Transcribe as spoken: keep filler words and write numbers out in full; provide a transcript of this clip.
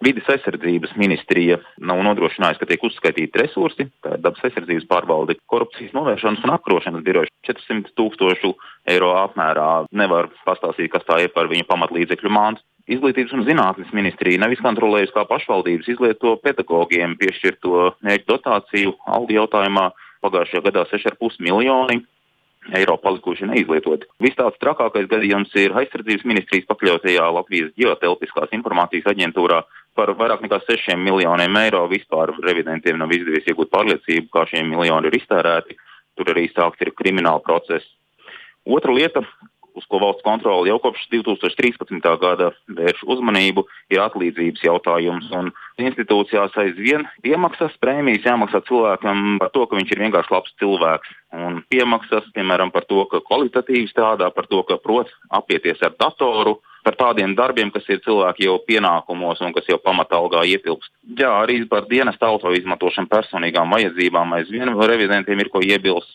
Vides aizsardzības ministrija nav nodrošinājusi, ka tiek uzskaitīti resursi, kā dabas aizsardzības pārvalde, korupcijas novēršanas un apkarošanas birojas četrsimt tūkstošu eiro apmērā. Nevar pastāstīt, kas tā ir par viņa pamatlīdzekļu mantu. Izglītības un zinātnes ministrija nav izkontrolējusi, kā pašvaldības izlieto pedagogiem piešķirto mērķu dotāciju algu jautājumā. Pagājušajā gadā seši ar pus miljoni eiro palikuši neizlietoti. Viss tāds trakākais gadījums ir aizsardzības ministrijas pakļautajā Latvijas ģeotelpiskās informācijas aģentūrā. Par vairāk nekā sešiem miljoniem eiro vispār revidentiem nav izdevies iegūt pārliecību, kā šie miljoni ir iztērēti. Tur arī sākts ir krimināla process. Otra lieta, uz ko valsts kontrole jau kopš divi tūkstoši trīspadsmitā gada vērš uzmanību, ir atlīdzības jautājums. Un institūcijās aizvien piemaksas, prēmijas jāmaksā cilvēkam par to, ka viņš ir vienkārši labs cilvēks. Un piemaksas, piemēram, par to, ka kvalitatīvi strādā, par to, ka prot apieties ar datoru, par tādiem darbiem, kas ir cilvēki jau pienākumos un kas jau pamatalgā ietilpst. Jā, arī par dienesta auto izmantošanu personīgām vajadzībām aizvien revidentiem ir ko iebilst.